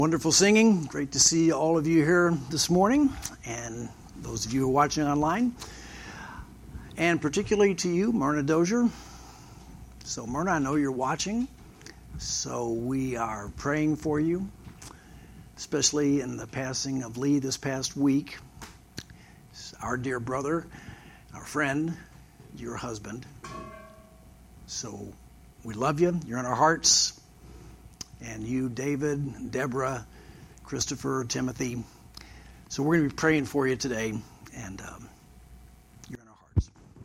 Wonderful singing. Great to see all of you here this morning, and those of you who are watching online, and particularly to you, Myrna Dozier. So Myrna, I know you're watching, so we are praying for you, especially in the passing of Lee this past week. Our dear brother, our friend, your husband. So we love you. You're in our hearts. And you, David, Deborah, Christopher, Timothy. So we're going to be praying for you today, and you're in our hearts.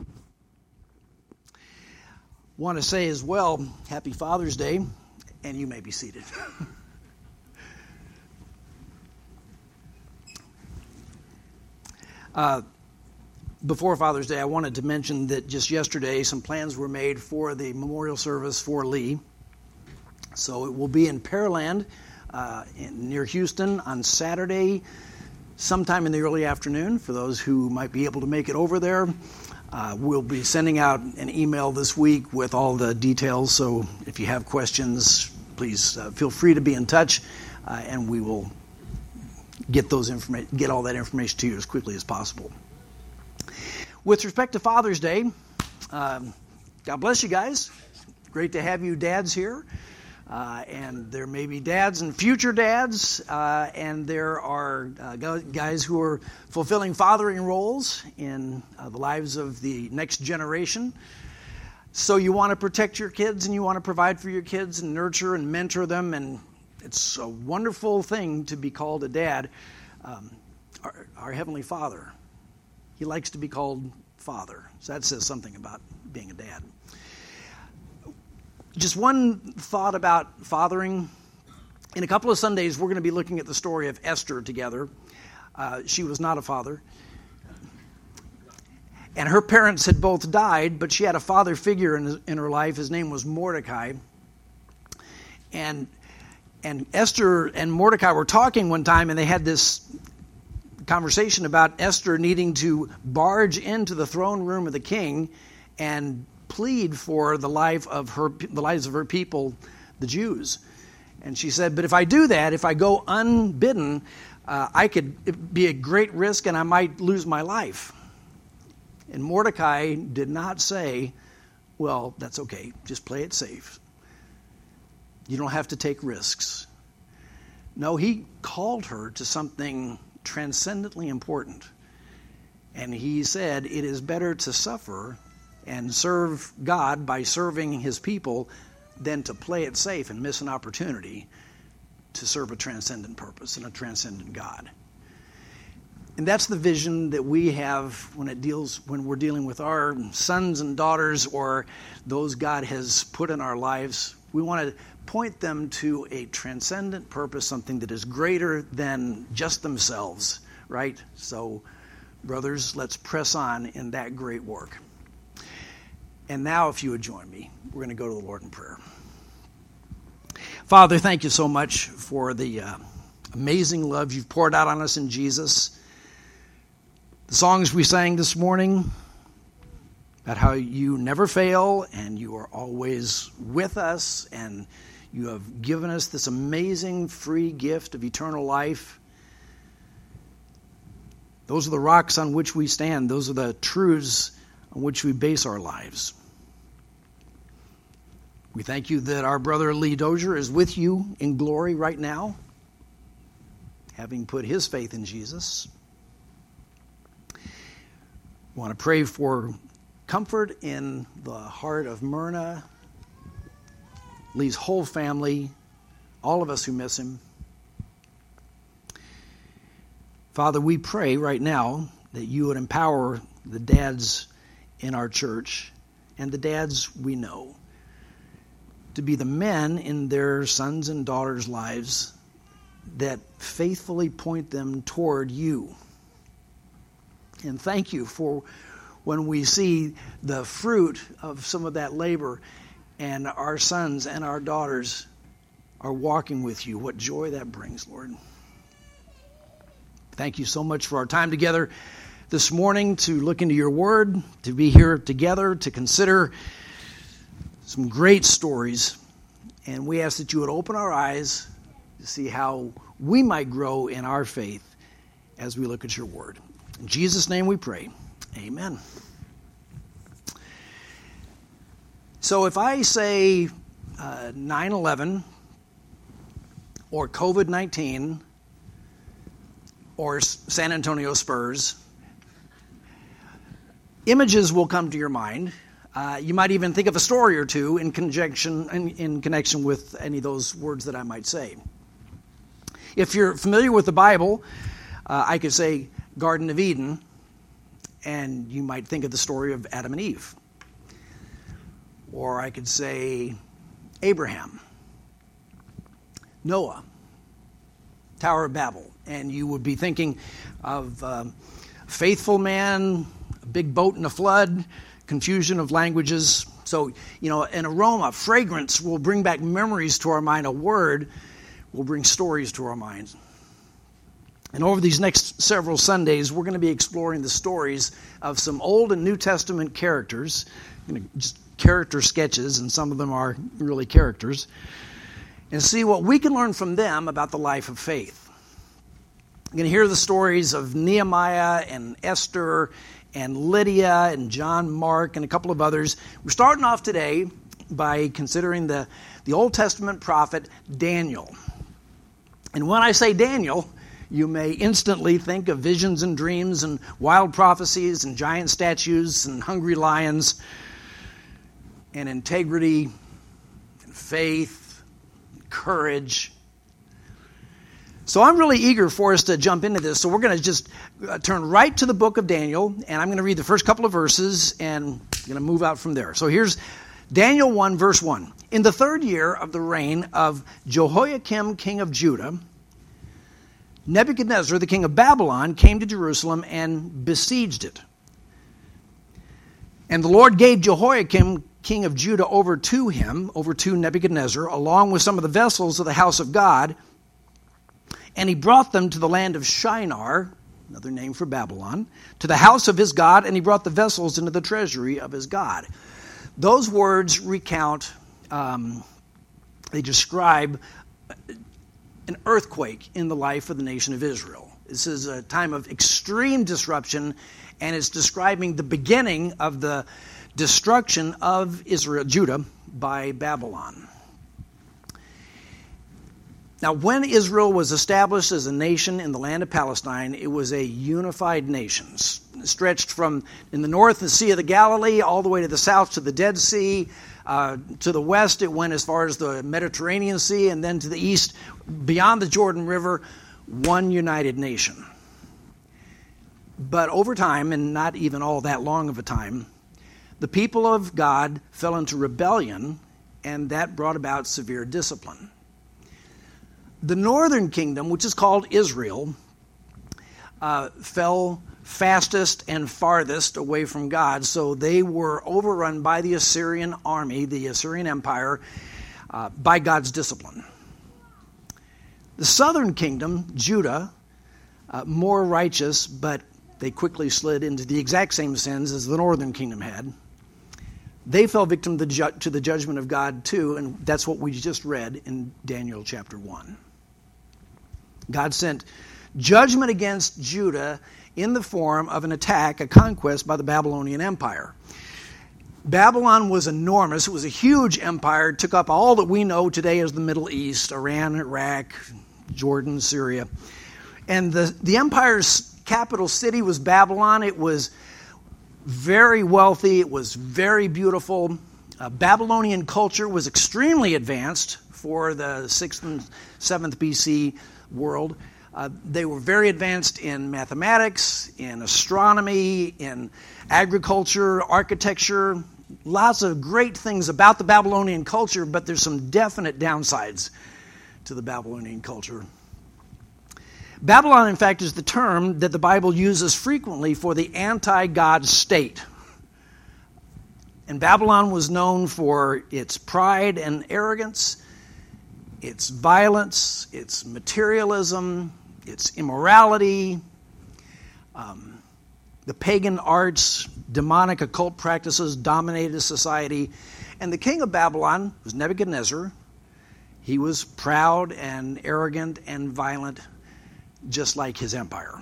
Want to say as well, Happy Father's Day, and you may be seated. Before Father's Day, I wanted to mention that just yesterday some plans were made for the memorial service for Lee. So it will be in Pearland near Houston on Saturday, sometime in the early afternoon, for those who might be able to make it over there. We'll be sending out an email this week with all the details, so if you have questions, please feel free to be in touch, and we will get all that information to you as quickly as possible. With respect to Father's Day, God bless you guys. Great to have you dads here. And there may be dads and future dads, and there are guys who are fulfilling fathering roles in the lives of the next generation. So you want to protect your kids, and you want to provide for your kids and nurture and mentor them, and it's a wonderful thing to be called a dad. Our Heavenly Father, He likes to be called Father, so that says something about being a dad. Just one thought about fathering. In a couple of Sundays, we're going to be looking at the story of Esther together. She was not a father. And her parents had both died, but she had a father figure in her life. His name was Mordecai. And Esther and Mordecai were talking one time, and they had this conversation about Esther needing to barge into the throne room of the king and plead for the lives of her people, the Jews. And she said, but if I do that, if I go unbidden, I could be a great risk and I might lose my life. And Mordecai did not say, well, that's okay, just play it safe. You don't have to take risks. No, he called her to something transcendently important. And he said, it is better to suffer and serve God by serving His people than to play it safe and miss an opportunity to serve a transcendent purpose and a transcendent God. And that's the vision that we have when we're dealing with our sons and daughters or those God has put in our lives. We want to point them to a transcendent purpose, something that is greater than just themselves, right? So, brothers, let's press on in that great work. And now, if you would join me, we're going to go to the Lord in prayer. Father, thank you so much for the amazing love you've poured out on us in Jesus. The songs we sang this morning about how you never fail and you are always with us and you have given us this amazing free gift of eternal life. Those are the rocks on which we stand. Those are the truths on which we base our lives. We thank you that our brother Lee Dozier is with you in glory right now, having put his faith in Jesus. We want to pray for comfort in the heart of Myrna, Lee's whole family, all of us who miss him. Father, we pray right now that you would empower the dads in our church and the dads we know to be the men in their sons and daughters' lives that faithfully point them toward you. And thank you for when we see the fruit of some of that labor and our sons and our daughters are walking with you. What joy that brings, Lord. Thank you so much for our time together this morning to look into your word, to be here together, to consider some great stories. And we ask that you would open our eyes to see how we might grow in our faith as we look at your word. In Jesus' name we pray. Amen. So if I say 9/11 or COVID-19 or San Antonio Spurs, images will come to your mind. You might even think of a story or two in connection with any of those words that I might say. If you're familiar with the Bible, I could say Garden of Eden, and you might think of the story of Adam and Eve. Or I could say Abraham, Noah, Tower of Babel, and you would be thinking of faithful man, a big boat in a flood, confusion of languages. So, an aroma, fragrance will bring back memories to our mind. A word will bring stories to our minds. And over these next several Sundays, we're going to be exploring the stories of some Old and New Testament characters, just character sketches, and some of them are really characters, and see what we can learn from them about the life of faith. You're going to hear the stories of Nehemiah and Esther and Lydia and John Mark and a couple of others. We're starting off today by considering the Old Testament prophet Daniel. And when I say Daniel, you may instantly think of visions and dreams and wild prophecies and giant statues and hungry lions and integrity and faith and courage. So I'm really eager for us to jump into this. So we're going to just turn right to the book of Daniel, and I'm going to read the first couple of verses and I'm going to move out from there. So here's Daniel 1, verse 1. In the 3rd year of the reign of Jehoiakim, king of Judah, Nebuchadnezzar, the king of Babylon, came to Jerusalem and besieged it. And the Lord gave Jehoiakim, king of Judah, over to Nebuchadnezzar, along with some of the vessels of the house of God. And he brought them to the land of Shinar, another name for Babylon, to the house of his God, and he brought the vessels into the treasury of his God. Those words recount, they describe an earthquake in the life of the nation of Israel. This is a time of extreme disruption, and it's describing the beginning of the destruction of Israel, Judah, by Babylon. Now, when Israel was established as a nation in the land of Palestine, it was a unified nation, stretched from in the north, the Sea of the Galilee, all the way to the south to the Dead Sea. To the west, it went as far as the Mediterranean Sea, and then to the east, beyond the Jordan River, one united nation. But over time, and not even all that long of a time, the people of God fell into rebellion, and that brought about severe discipline. The northern kingdom, which is called Israel, fell fastest and farthest away from God, so they were overrun by the Assyrian army, the Assyrian Empire, by God's discipline. The southern kingdom, Judah, more righteous, but they quickly slid into the exact same sins as the northern kingdom had. They fell victim to the judgment of God too, and that's what we just read in Daniel chapter 1. God sent judgment against Judah in the form of an attack, a conquest by the Babylonian Empire. Babylon was enormous. It was a huge empire. It took up all that we know today as the Middle East, Iran, Iraq, Jordan, Syria. And the empire's capital city was Babylon. It was very wealthy. It was very beautiful. Babylonian culture was extremely advanced for the 6th and 7th BC world. They were very advanced in mathematics, in astronomy, in agriculture, architecture. Lots of great things about the Babylonian culture, but there's some definite downsides to the Babylonian culture. Babylon, in fact, is the term that the Bible uses frequently for the anti-God state. And Babylon was known for its pride and arrogance, its violence, its materialism, its immorality, the pagan arts, demonic occult practices dominated society. And the king of Babylon was Nebuchadnezzar. He was proud and arrogant and violent, just like his empire.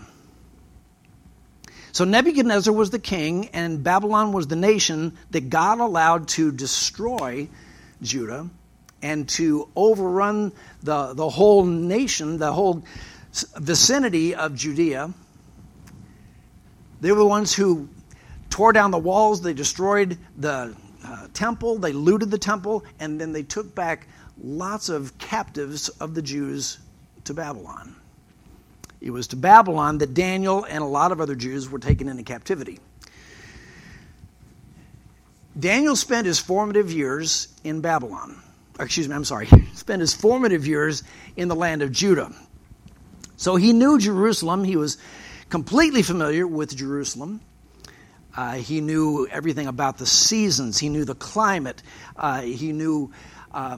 So Nebuchadnezzar was the king, and Babylon was the nation that God allowed to destroy Judah and to overrun the whole nation, the whole vicinity of Judea. They were the ones who tore down the walls, they destroyed the temple, they looted the temple, and then they took back lots of captives of the Jews to Babylon. It was to Babylon that Daniel and a lot of other Jews were taken into captivity. Daniel spent his formative years in Babylon. Spent his formative years in the land of Judah. So he knew Jerusalem. He was completely familiar with Jerusalem. He knew everything about the seasons. He knew the climate. He knew how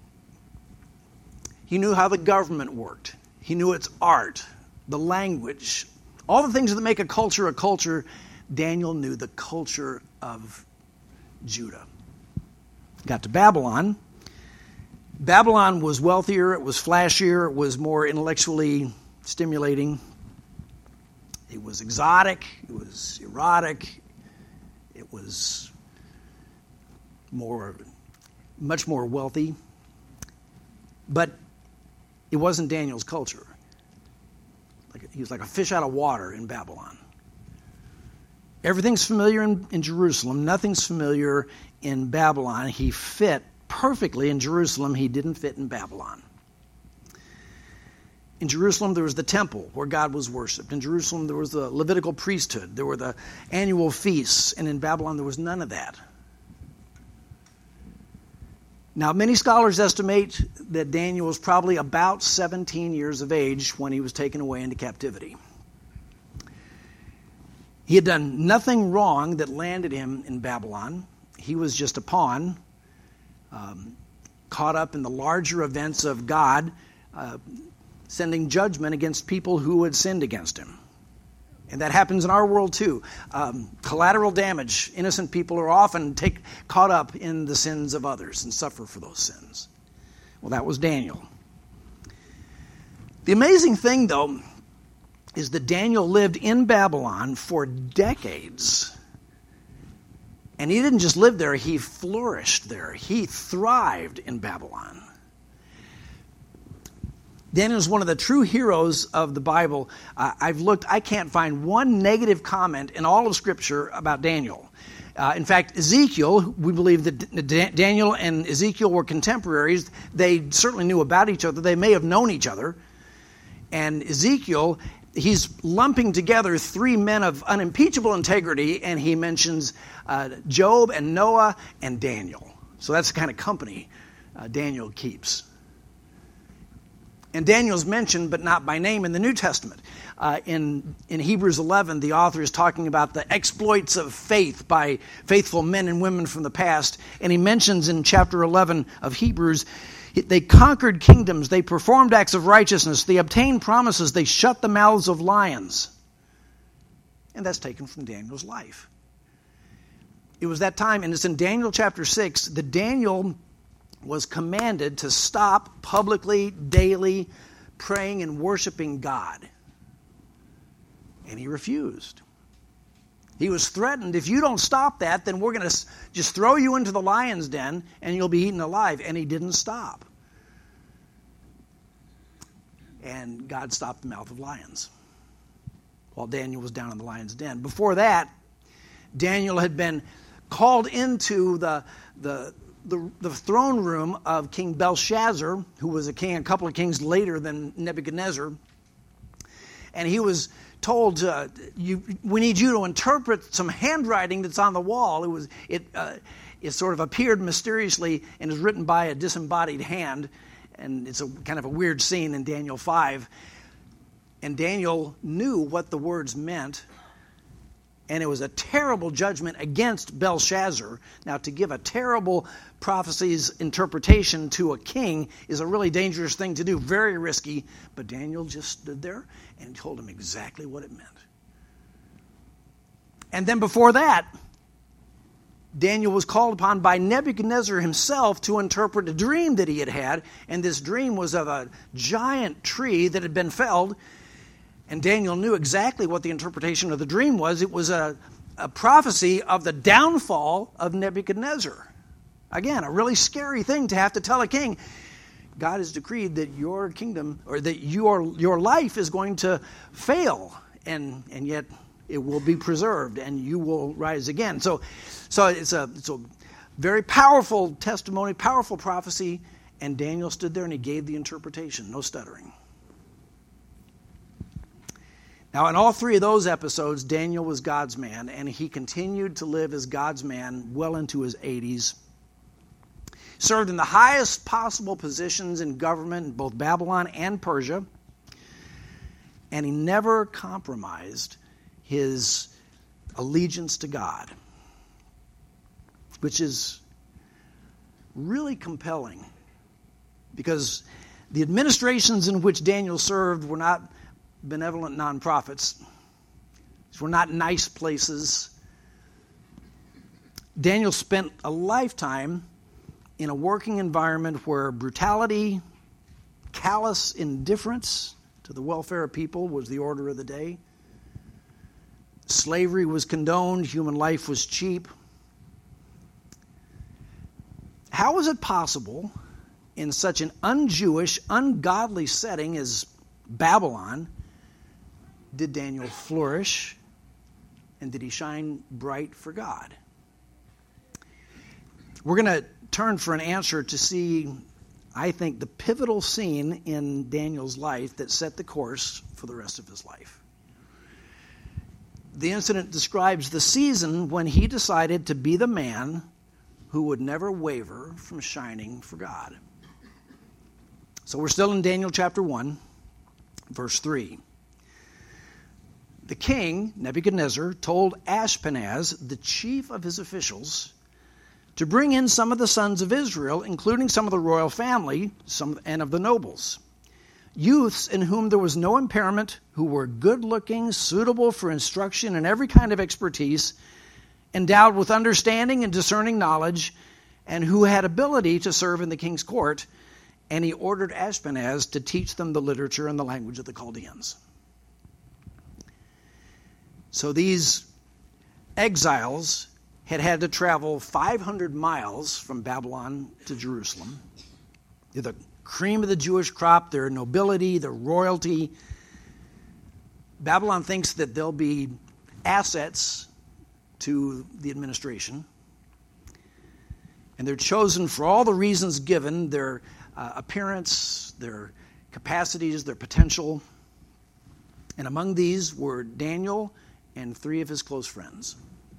the government worked. He knew its art, the language, all the things that make a culture a culture. Daniel knew the culture of Judah. Got to Babylon. Babylon was wealthier, it was flashier, it was more intellectually stimulating. It was exotic, it was erotic, it was much more wealthy. But it wasn't Daniel's culture. He was like a fish out of water in Babylon. Everything's familiar in Jerusalem. Nothing's familiar in Babylon. He fit perfectly in Jerusalem. He didn't fit in Babylon. In Jerusalem, there was the temple where God was worshipped. In Jerusalem, there was the Levitical priesthood. There were the annual feasts. And in Babylon, there was none of that. Now, many scholars estimate that Daniel was probably about 17 years of age when he was taken away into captivity. He had done nothing wrong that landed him in Babylon. He was just a pawn, caught up in the larger events of God, sending judgment against people who had sinned against him. And that happens in our world too. Collateral damage. Innocent people are often caught up in the sins of others and suffer for those sins. Well, that was Daniel. The amazing thing, though, is that Daniel lived in Babylon for decades. And he didn't just live there, he flourished there. He thrived in Babylon. Daniel is one of the true heroes of the Bible. I've looked, I can't find one negative comment in all of Scripture about Daniel. In fact, Ezekiel, we believe that Daniel and Ezekiel were contemporaries. They certainly knew about each other. They may have known each other. And Ezekiel, he's lumping together three men of unimpeachable integrity, and he mentions Job and Noah and Daniel. So that's the kind of company Daniel keeps. And Daniel's mentioned, but not by name, in the New Testament. In Hebrews 11, the author is talking about the exploits of faith by faithful men and women from the past. And he mentions in chapter 11 of Hebrews, they conquered kingdoms, they performed acts of righteousness, they obtained promises, they shut the mouths of lions. And that's taken from Daniel's life. It was that time, and it's in Daniel chapter 6, that Daniel was commanded to stop publicly, daily, praying and worshiping God. And he refused. He was threatened, if you don't stop that, then we're going to just throw you into the lion's den and you'll be eaten alive. And he didn't stop. And God stopped the mouth of lions while Daniel was down in the lion's den. Before that, Daniel had been called into the throne room of King Belshazzar, who was a king a couple of kings later than Nebuchadnezzar. And he was told, we need you to interpret some handwriting that's on the wall. It sort of appeared mysteriously and is written by a disembodied hand. And it's a kind of a weird scene in Daniel 5. And Daniel knew what the words meant. And it was a terrible judgment against Belshazzar. Now, to give a terrible prophecy's interpretation to a king is a really dangerous thing to do, very risky. But Daniel just stood there and told him exactly what it meant. And then before that, Daniel was called upon by Nebuchadnezzar himself to interpret a dream that he had had, and this dream was of a giant tree that had been felled, and Daniel knew exactly what the interpretation of the dream was. It was a prophecy of the downfall of Nebuchadnezzar. Again, a really scary thing to have to tell a king. God has decreed that your kingdom, or that your life is going to fail, and yet it will be preserved, and you will rise again. So it's a very powerful testimony, powerful prophecy, and Daniel stood there and he gave the interpretation, no stuttering. Now, in all three of those episodes, Daniel was God's man, and he continued to live as God's man well into his 80s. Served in the highest possible positions in government in both Babylon and Persia, and he never compromised his allegiance to God, which is really compelling, because the administrations in which Daniel served were not benevolent nonprofits. These were not nice places. Daniel spent a lifetime in a working environment where brutality, callous indifference to the welfare of people was the order of the day. Slavery was condoned. Human life was cheap. How was it possible in such an un-Jewish, ungodly setting as Babylon did Daniel flourish, and did he shine bright for God? We're going to turn for an answer to see, I think, the pivotal scene in Daniel's life that set the course for the rest of his life. The incident describes the season when he decided to be the man who would never waver from shining for God. So we're still in Daniel chapter 1, verse 3. The king, Nebuchadnezzar, told Ashpenaz, the chief of his officials, to bring in some of the sons of Israel, including some of the royal family and of the nobles, youths in whom there was no impairment, who were good-looking, suitable for instruction and every kind of expertise, endowed with understanding and discerning knowledge, and who had ability to serve in the king's court. And he ordered Ashpenaz to teach them the literature and the language of the Chaldeans. So these exiles had to travel 500 miles from Babylon to Jerusalem. They're the cream of the Jewish crop, their nobility, their royalty. Babylon thinks that they'll be assets to the administration. And they're chosen for all the reasons given, their appearance, their capacities, their potential. And among these were Daniel and 3 of his close friends.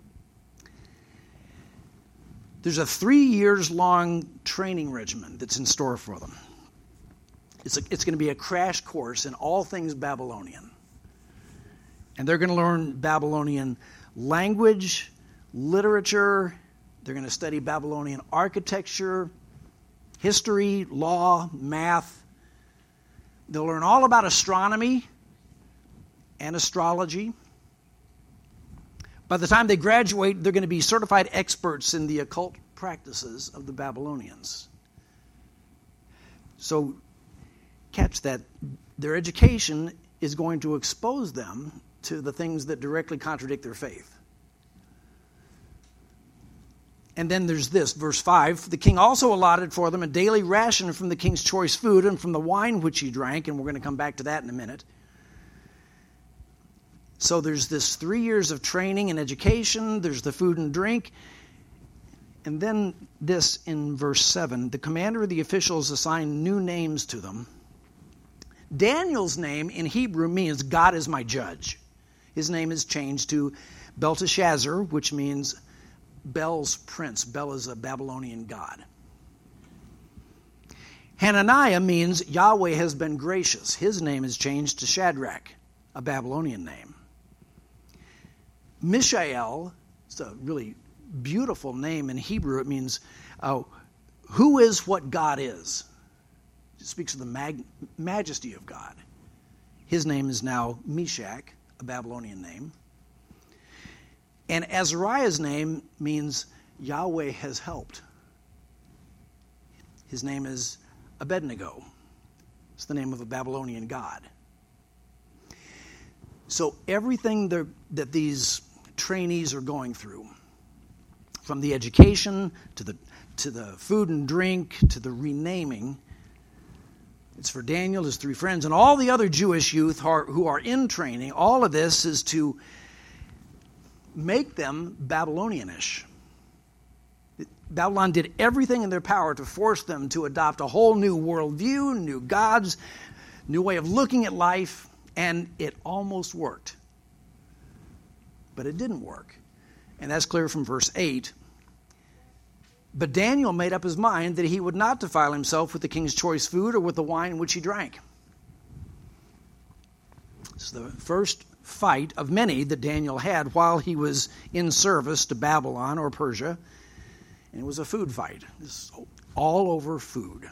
There's a 3 years long training regimen that's in store for them. It's going to be a crash course in all things Babylonian. And they're going to learn Babylonian language, literature. They're going to study Babylonian architecture, history, law, math. They'll learn all about astronomy and astrology. By the time they graduate, they're going to be certified experts in the occult practices of the Babylonians. So, catch that. Their education is going to expose them to the things that directly contradict their faith. And then there's this, verse 5. The king also allotted for them a daily ration from the king's choice food and from the wine which he drank, and we're going to come back to that in a minute. So there's this 3 years of training and education. There's the food and drink. And then this in verse 7. The commander of the officials assigned new names to them. Daniel's name in Hebrew means God is my judge. His name is changed to Belteshazzar, which means Bel's prince. Bel is a Babylonian god. Hananiah means Yahweh has been gracious. His name is changed to Shadrach, a Babylonian name. Mishael, it's a really beautiful name in Hebrew. It means who is what God is. It speaks of the majesty of God. His name is now Meshach, a Babylonian name. And Azariah's name means Yahweh has helped. His name is Abednego. It's the name of a Babylonian god. So everything that these trainees are going through, from the education to the food and drink to the renaming, it's for Daniel, his three friends, and all the other Jewish youth who are in training. All of this is to make them Babylonianish. Babylon did everything in their power to force them to adopt a whole new worldview, new gods, new way of looking at life, and it almost worked. But it didn't work. And that's clear from verse 8. But Daniel made up his mind that he would not defile himself with the king's choice food or with the wine which he drank. This is the first fight of many that Daniel had while he was in service to Babylon or Persia. And it was a food fight. This is all over food.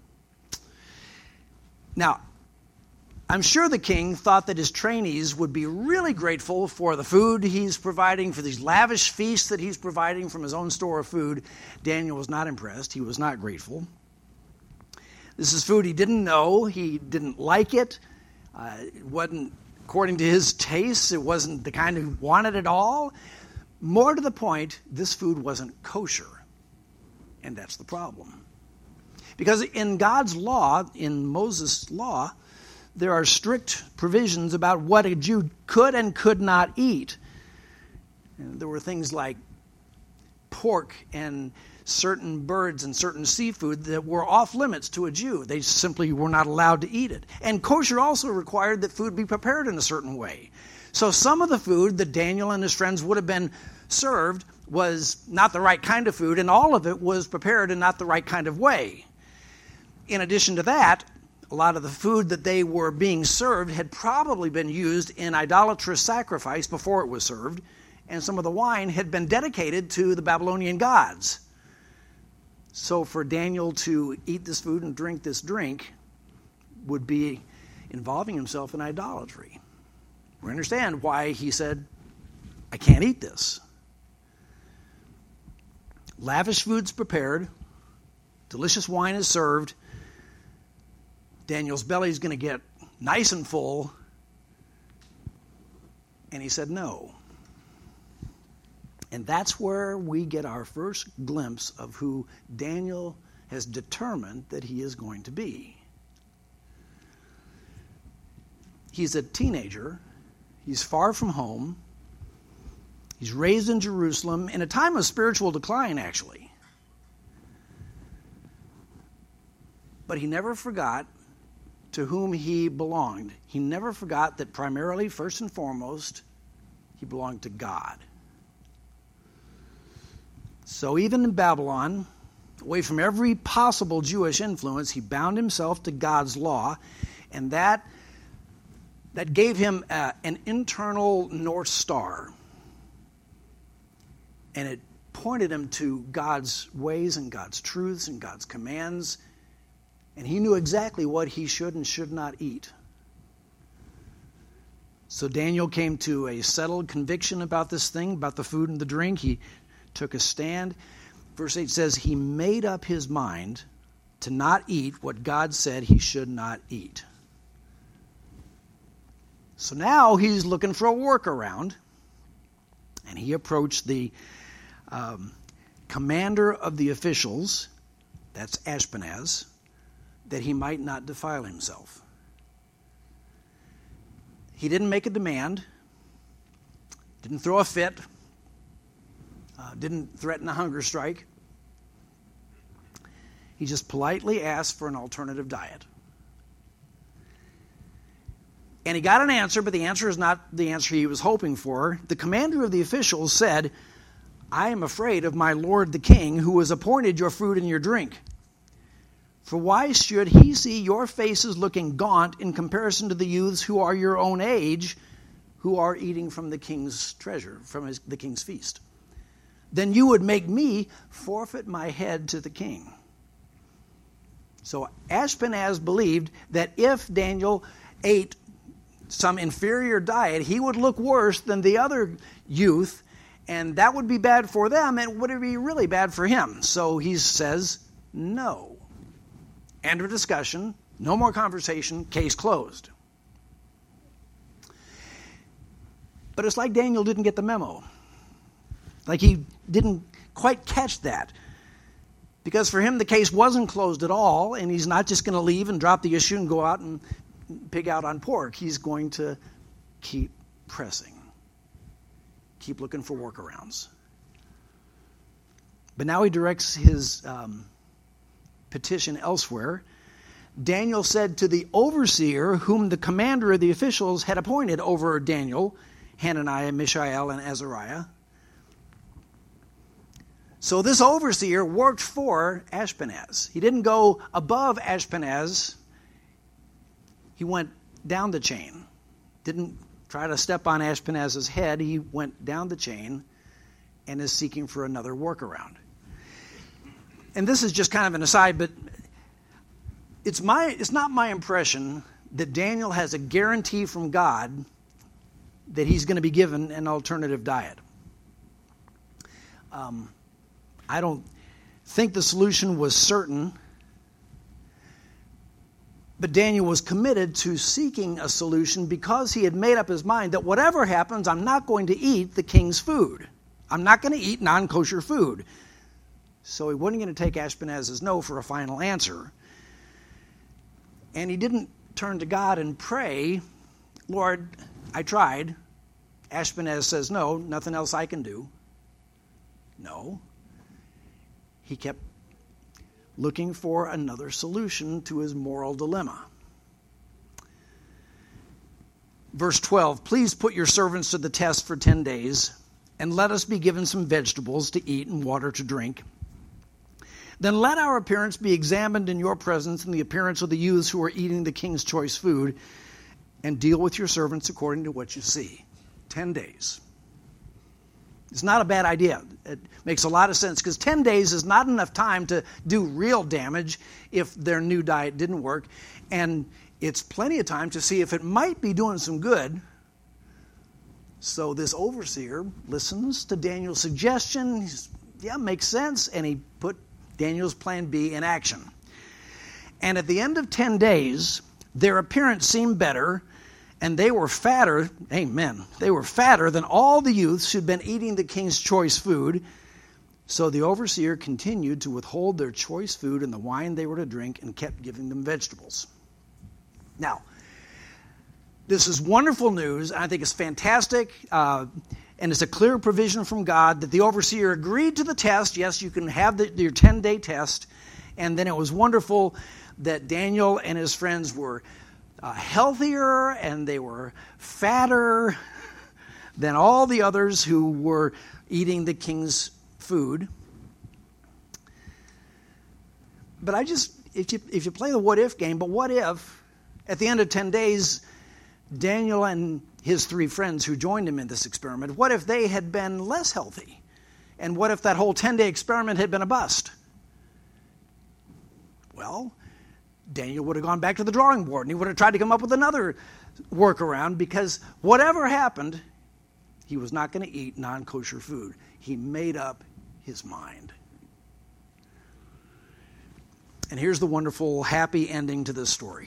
Now, I'm sure the king thought that his trainees would be really grateful for the food he's providing, for these lavish feasts that he's providing from his own store of food. Daniel was not impressed. He was not grateful. This is food he didn't know. He didn't like it. It wasn't according to his tastes. It wasn't the kind who wanted it all. More to the point, this food wasn't kosher. And that's the problem. Because in God's law, in Moses' law, there are strict provisions about what a Jew could and could not eat. And there were things like pork and certain birds and certain seafood that were off limits to a Jew. They simply were not allowed to eat it. And kosher also required that food be prepared in a certain way. So some of the food that Daniel and his friends would have been served was not the right kind of food, and all of it was prepared in not the right kind of way. In addition to that, a lot of the food that they were being served had probably been used in idolatrous sacrifice before it was served, and some of the wine had been dedicated to the Babylonian gods. So for Daniel to eat this food and drink this drink would be involving himself in idolatry. We understand why he said, I can't eat this. Lavish food's prepared. Delicious wine is served. Daniel's belly is going to get nice and full. And he said no. And that's where we get our first glimpse of who Daniel has determined that he is going to be. He's a teenager. He's far from home. He's raised in Jerusalem in a time of spiritual decline, actually. But he never forgot to whom he belonged. He never forgot that primarily, first and foremost, he belonged to God. So even in Babylon, away from every possible Jewish influence, he bound himself to God's law, and that gave him an internal North Star. And it pointed him to God's ways and God's truths and God's commands. And he knew exactly what he should and should not eat. So Daniel came to a settled conviction about this thing, about the food and the drink. He took a stand. Verse 8 says he made up his mind to not eat what God said he should not eat. So now he's looking for a workaround. And he approached the commander of the officials, that's Ashpenaz, that he might not defile himself. He didn't make a demand, didn't throw a fit, didn't threaten a hunger strike. He just politely asked for an alternative diet. And he got an answer, but the answer is not the answer he was hoping for. The commander of the officials said, I am afraid of my lord the king, who has appointed your food and your drink. For why should he see your faces looking gaunt in comparison to the youths who are your own age, who are eating from the king's treasure, from the king's feast? Then you would make me forfeit my head to the king. So Ashpenaz believed that if Daniel ate some inferior diet, he would look worse than the other youth, And that would be bad for them, and would it be really bad for him? So he says, no. End of discussion. No more conversation. Case closed. But it's like Daniel didn't get the memo. Like he didn't quite catch that. Because for him, the case wasn't closed at all, and he's not just going to leave and drop the issue and go out and pig out on pork. He's going to keep pressing. Keep looking for workarounds. But now he directs his petition elsewhere. Daniel said to the overseer, whom the commander of the officials had appointed over Daniel, Hananiah, Mishael, and Azariah. So this overseer worked for Ashpenaz. He didn't go above Ashpenaz. He went down the chain. Didn't try to step on Ashpenaz's head. He went down the chain and is seeking for another workaround. And this is just kind of an aside, but it's not my impression that Daniel has a guarantee from God that he's going to be given an alternative diet. I don't think the solution was certain, but Daniel was committed to seeking a solution because he had made up his mind that whatever happens, I'm not going to eat the king's food. I'm not going to eat non-kosher food. So he wasn't going to take Ashpenaz's no for a final answer. And he didn't turn to God and pray, Lord, I tried. Ashpenaz says no, nothing else I can do. No. He kept looking for another solution to his moral dilemma. Verse 12, please put your servants to the test for 10 days, and let us be given some vegetables to eat and water to drink. Then let our appearance be examined in your presence and the appearance of the youths who are eating the king's choice food, and deal with your servants according to what you see. 10 days. It's not a bad idea. It makes a lot of sense because 10 days is not enough time to do real damage if their new diet didn't work. And it's plenty of time to see if it might be doing some good. So this overseer listens to Daniel's suggestion. Yeah, makes sense. And he put Daniel's plan B in action. And at the end of 10 days, their appearance seemed better, and they were fatter, amen, they were fatter than all the youths who'd been eating the king's choice food. So the overseer continued to withhold their choice food and the wine they were to drink and kept giving them vegetables. Now, this is wonderful news. I think it's fantastic, and it's a clear provision from God that the overseer agreed to the test. Yes, you can have your 10-day test. And then it was wonderful that Daniel and his friends were healthier and they were fatter than all the others who were eating the king's food. But if you play the what if game, but what if at the end of 10 days, Daniel and his 3 friends who joined him in this experiment, what if they had been less healthy? And what if that whole 10-day experiment had been a bust? Well, Daniel would have gone back to the drawing board, and he would have tried to come up with another workaround, because whatever happened, he was not going to eat non-kosher food. He made up his mind. And here's the wonderful, happy ending to this story.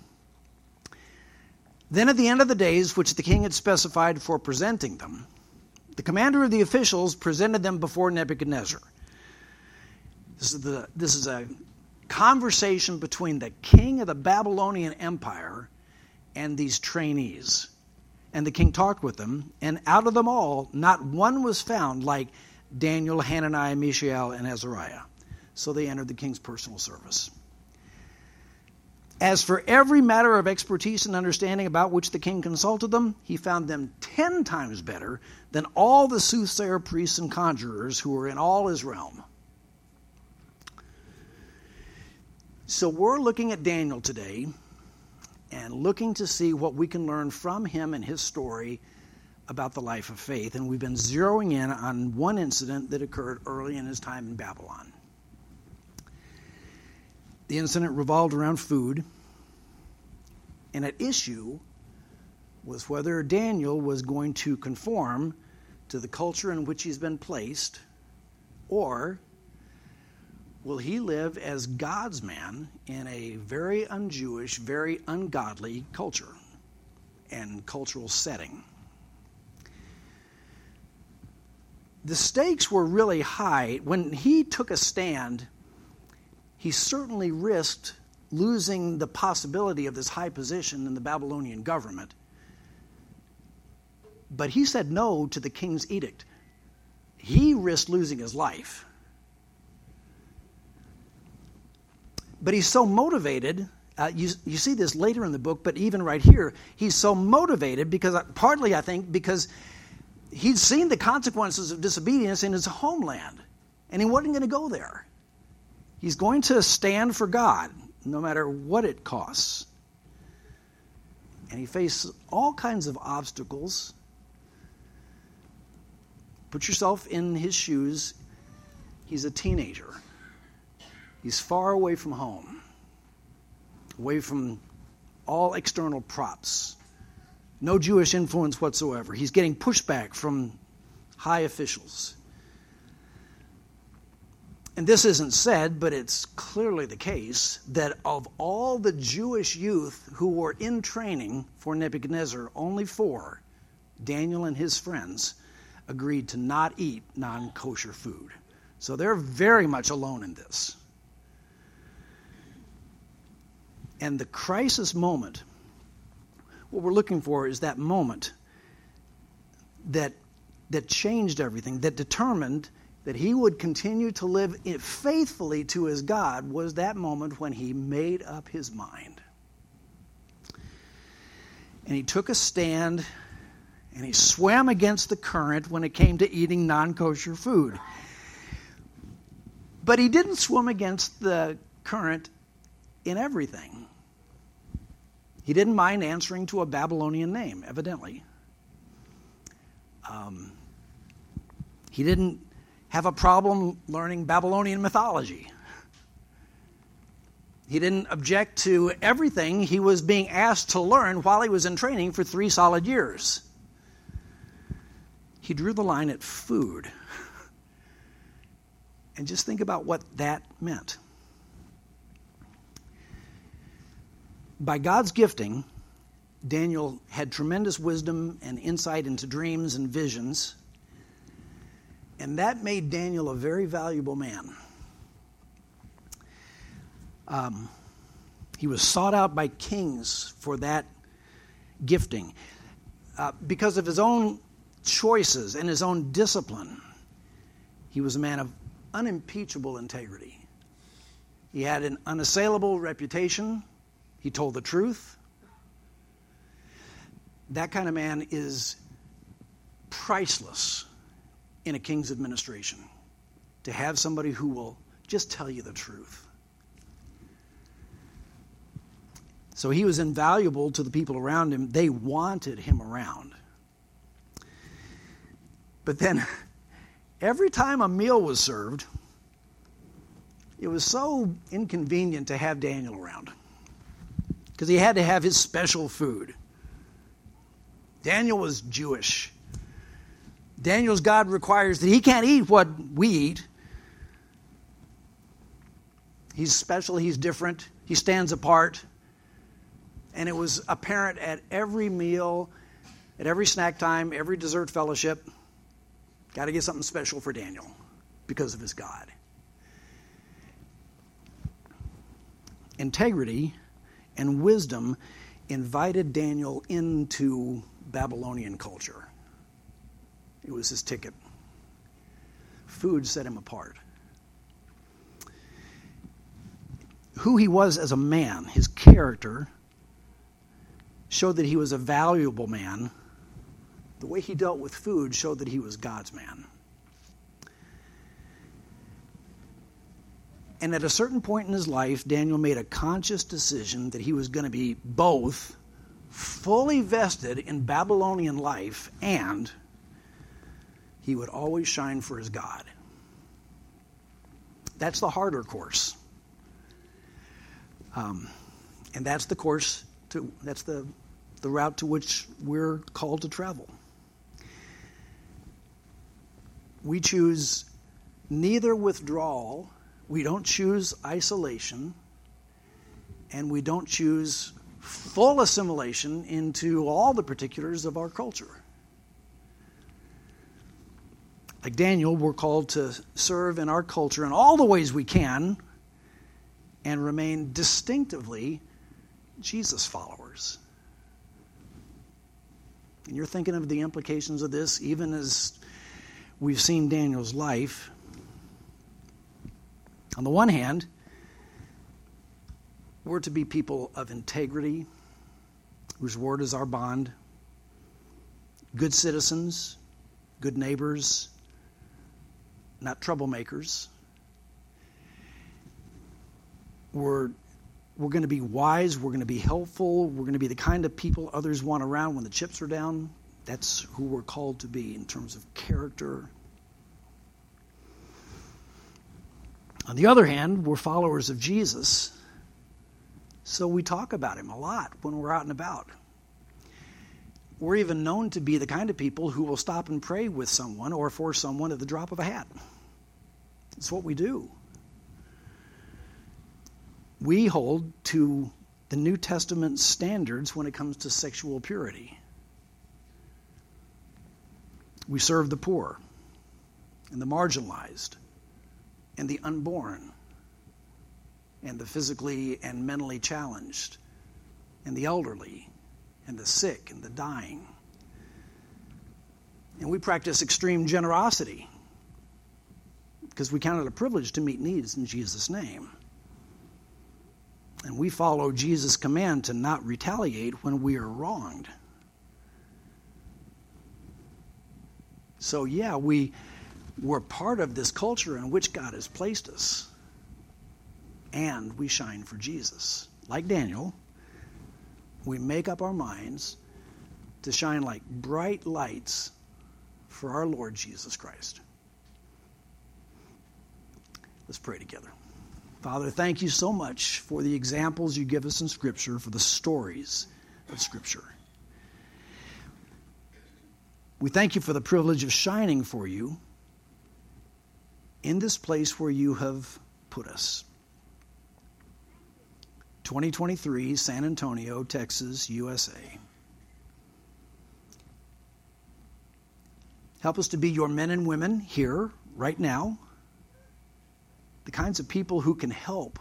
Then at the end of the days, which the king had specified for presenting them, the commander of the officials presented them before Nebuchadnezzar. This is a conversation between the king of the Babylonian Empire and these trainees. And the king talked with them, and out of them all, not one was found like Daniel, Hananiah, Mishael, and Azariah. So they entered the king's personal service. As for every matter of expertise and understanding about which the king consulted them, he found them 10 times better than all the soothsayer priests and conjurers who were in all his realm. So we're looking at Daniel today and looking to see what we can learn from him and his story about the life of faith. And we've been zeroing in on one incident that occurred early in his time in Babylon. The incident revolved around food, and at issue was whether Daniel was going to conform to the culture in which he's been placed, or will he live as God's man in a very un-Jewish, very ungodly culture and cultural setting? The stakes were really high. When he took a stand, he certainly risked losing the possibility of this high position in the Babylonian government. But he said no to the king's edict. He risked losing his life. But he's so motivated, you see this later in the book, but even right here, he's so motivated because, partly I think, because he'd seen the consequences of disobedience in his homeland, and he wasn't going to go there. He's going to stand for God, no matter what it costs. And he faced all kinds of obstacles. Put yourself in his shoes. He's a teenager. He's far away from home, away from all external props. No Jewish influence whatsoever. He's getting pushback from high officials. And this isn't said, but it's clearly the case, that of all the Jewish youth who were in training for Nebuchadnezzar, only 4, Daniel and his friends, agreed to not eat non-kosher food. So they're very much alone in this. And the crisis moment, what we're looking for is that moment that changed everything, that determined that he would continue to live faithfully to his God, was that moment when he made up his mind. And he took a stand, and he swam against the current when it came to eating non-kosher food. But he didn't swim against the current in everything. He didn't mind answering to a Babylonian name, evidently. He didn't have a problem learning Babylonian mythology. He didn't object to everything he was being asked to learn while he was in training for 3 solid years. He drew the line at food. And just think about what that meant. By God's gifting, Daniel had tremendous wisdom and insight into dreams and visions. And that made Daniel a very valuable man. He was sought out by kings for that gifting. Because of his own choices and his own discipline, he was a man of unimpeachable integrity. He had an unassailable reputation. He told the truth. That kind of man is priceless in a king's administration, to have somebody who will just tell you the truth. So he was invaluable to the people around him. They wanted him around. But then, every time a meal was served, it was so inconvenient to have Daniel around, because he had to have his special food. Daniel was Jewish. Daniel's God requires that he can't eat what we eat. He's special, he's different, he stands apart. And it was apparent at every meal, at every snack time, every dessert fellowship, got to get something special for Daniel because of his God. Integrity and wisdom invited Daniel into Babylonian culture. It was his ticket. Food set him apart. Who he was as a man, his character, showed that he was a valuable man. The way he dealt with food showed that he was God's man. And at a certain point in his life, Daniel made a conscious decision that he was going to be both fully vested in Babylonian life and he would always shine for his God. That's the harder course. And that's the course that's the route to which we're called to travel. We choose neither withdrawal, we don't choose isolation, and we don't choose full assimilation into all the particulars of our culture. Like Daniel, we're called to serve in our culture in all the ways we can and remain distinctively Jesus followers. And you're thinking of the implications of this, even as we've seen Daniel's life. On the one hand, we're to be people of integrity, whose word is our bond, good citizens, good neighbors, not troublemakers. We're going to be wise, we're going to be helpful, we're going to be the kind of people others want around when the chips are down. That's who we're called to be in terms of character. On the other hand, we're followers of Jesus, so we talk about him a lot when we're out and about. We're even known to be the kind of people who will stop and pray with someone or for someone at the drop of a hat. It's what we do. We hold to the New Testament standards when it comes to sexual purity. We serve the poor and the marginalized and the unborn and the physically and mentally challenged and the elderly and the sick and the dying. And we practice extreme generosity because we count it a privilege to meet needs in Jesus' name. And we follow Jesus' command to not retaliate when we are wronged. So yeah, we're part of this culture in which God has placed us. And we shine for Jesus. Like Daniel, we make up our minds to shine like bright lights for our Lord Jesus Christ. Let's pray together. Father, thank you so much for the examples you give us in Scripture, for the stories of Scripture. We thank you for the privilege of shining for you in this place where you have put us. 2023, San Antonio, Texas, USA. Help us to be your men and women here, right now, the kinds of people who can help,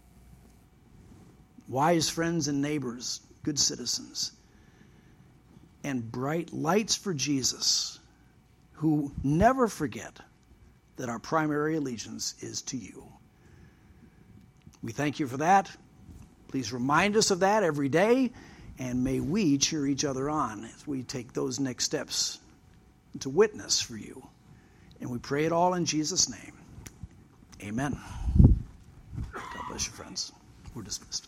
wise friends and neighbors, good citizens, and bright lights for Jesus, who never forget that our primary allegiance is to you. We thank you for that. Please remind us of that every day, and may we cheer each other on as we take those next steps to witness for you. And we pray it all in Jesus' name. Amen. God bless you, friends. We're dismissed.